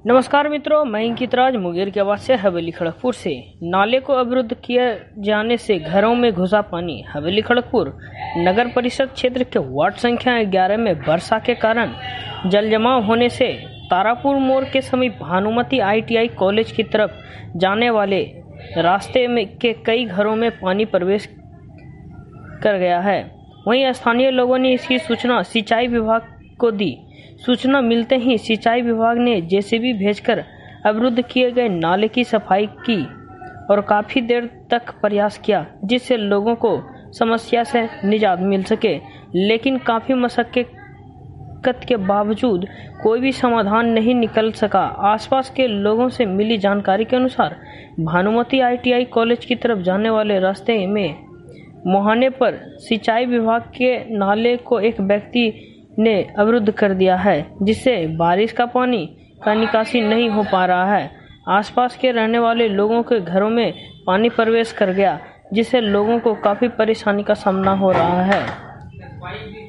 नमस्कार मित्रों, मैं अंकित राज मुंगेर के आवाज से हवेली खड़गपुर से। नाले को अवरुद्ध किए जाने से घरों में घुसा पानी। हवेली खड़गपुर नगर परिषद क्षेत्र के वार्ड संख्या 11 में वर्षा के कारण जल जमाव होने से तारापुर मोड़ के समीप भानुमति ITI कॉलेज की तरफ जाने वाले रास्ते में के कई घरों में पानी प्रवेश कर गया है। वहीं स्थानीय लोगों ने इसकी सूचना सिंचाई विभाग को दी। सूचना मिलते ही सिंचाई विभाग ने JCB भेजकर अवरुद्ध किए गए नाले की सफाई की और काफी देर तक प्रयास किया, जिससे लोगों को समस्या से निजात मिल सके। लेकिन काफी मशक्कत के बावजूद कोई भी समाधान नहीं निकल सका। आसपास के लोगों से मिली जानकारी के अनुसार भानुमति ITI कॉलेज की तरफ जाने वाले रास्ते में मुहाने पर सिंचाई विभाग के नाले को एक व्यक्ति ने अवरुद्ध कर दिया है, जिससे बारिश का पानी का निकासी नहीं हो पा रहा है। आसपास के रहने वाले लोगों के घरों में पानी प्रवेश कर गया, जिससे लोगों को काफी परेशानी का सामना हो रहा है।